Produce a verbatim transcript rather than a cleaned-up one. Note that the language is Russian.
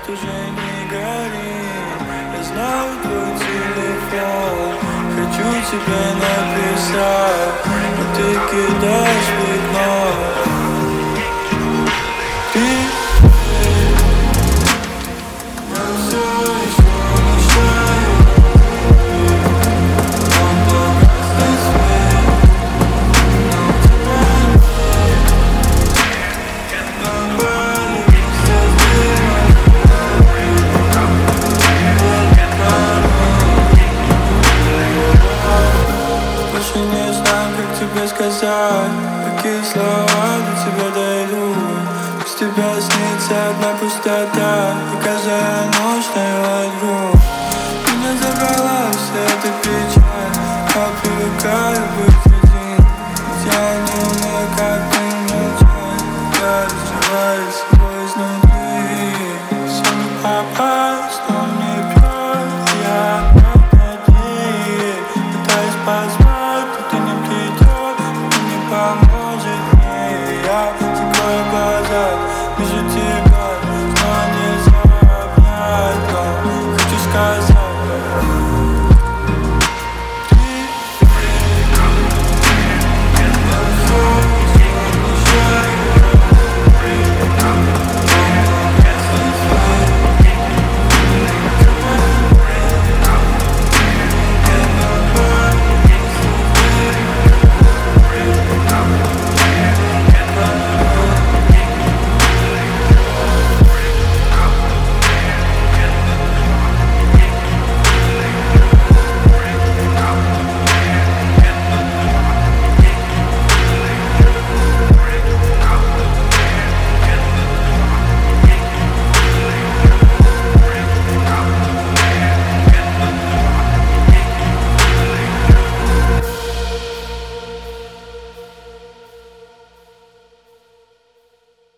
свет уже не горит. Я знаю твой телефон, хочу тебе написать, но ты кидаешь в окно. Ты я все еще мечтаю. Он погаснет свет, но тебя нет. Нормально все сделать. Больше не знаю, как тебе сказать, какие слова для тебя дают.